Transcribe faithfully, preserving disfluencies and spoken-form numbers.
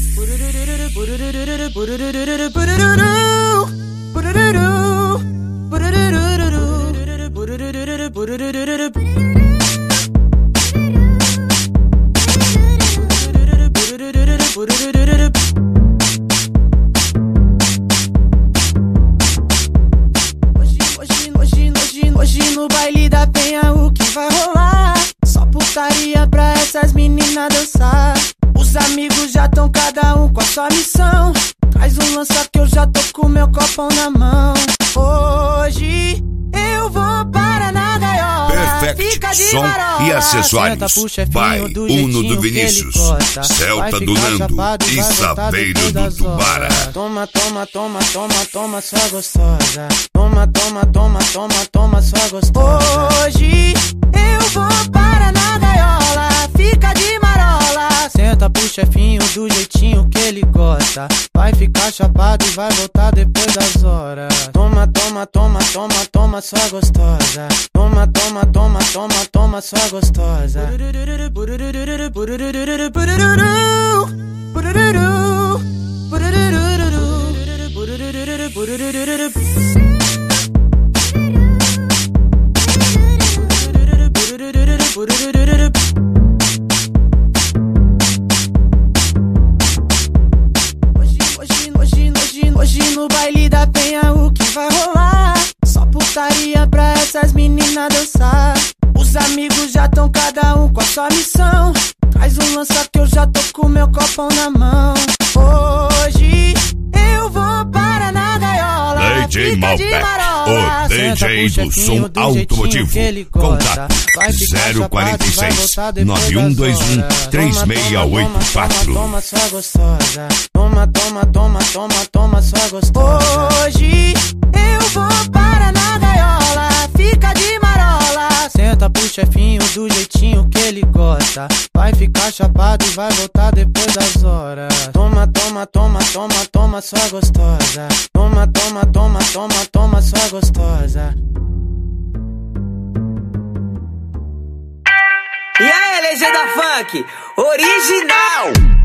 Hoje no baile da penha o que vai rolar? Só putaria pra essas meninas dançar. Os amigos já tão cada um com a sua missão. Traz um lança que eu já tô com meu copão na mão. Hoje eu vou para na gaiola. Perfect Som e acessórios. Vai Uno do Vinícius, Celta do Nando e Saveiro do Tubara. Toma, toma, toma, toma, toma, sua gostosa. Toma, toma, toma, toma, toma, sua gostosa. Hoje eu vou para na gaiola. Fica de marola. Senta pro chefinho do jeitinho que ele gosta. Vai ficar chapado e vai voltar depois das horas. Toma, toma, toma, toma, toma, sua gostosa. Toma, toma, toma, toma, toma, sua gostosa. Hoje no baile da penha o que vai rolar? Só putaria pra essas meninas dançar. Os amigos já tão cada um com a sua missão. Traz um lança que eu já tô com meu copão na mão. Hoje eu vou para na gaiola. D J Malbec, o D J do som automotivo. Contato zero quarenta e seis, nove um dois um, três seis oito quatro. Toma, sua gostosa. Toma, toma, toma, toma, toma, sua gostosa. Hoje eu vou para na gaiola. Fica de marola. Senta pro chefinho do jeitinho que ele gosta. Vai ficar chapado e vai voltar depois das horas. Toma, toma, toma, toma, toma, sua gostosa. Toma, toma, toma, toma, toma, sua gostosa. E aí, legenda funk, original!